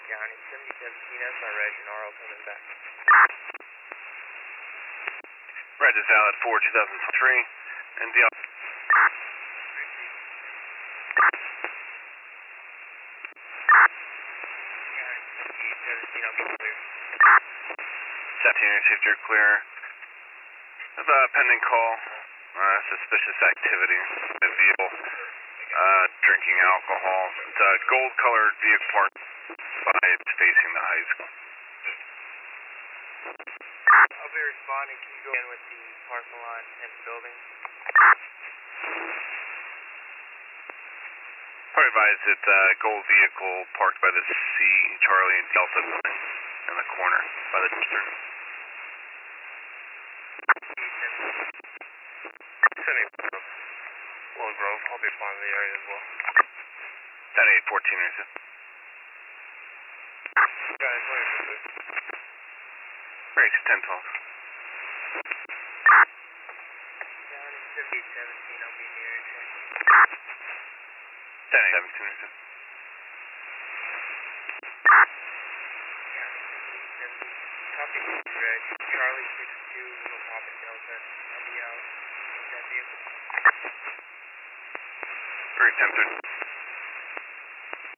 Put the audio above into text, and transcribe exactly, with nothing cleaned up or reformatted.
County, seventy seventeen S R Reg and R O coming back. Reg is valid for two thousand three, and the seventeen, I'll be clear. seventeen, received your clear. Have a pending call, uh, suspicious activity, a vehicle, uh, drinking alcohol. It's a gold-colored vehicle parked by facing the high school. I'll be responding. Can you go in with the parcel line and the building? Probably advise it's a gold vehicle parked by the C, Charlie, and Delta building in the corner by the dumpster. Sending Willow Grove. I'll be responding to the area as well. ten eight fourteen, receive. Got it, twenty-two. Great, ten twelve. County, seventy seventeen, I'll be in the area check. ten eight seventeen, receive. County, seventy seventeen. Copy, Reg. Charlie six two, Lima Papa Delta. I'll be out with that vehicle. Great, ten thirty.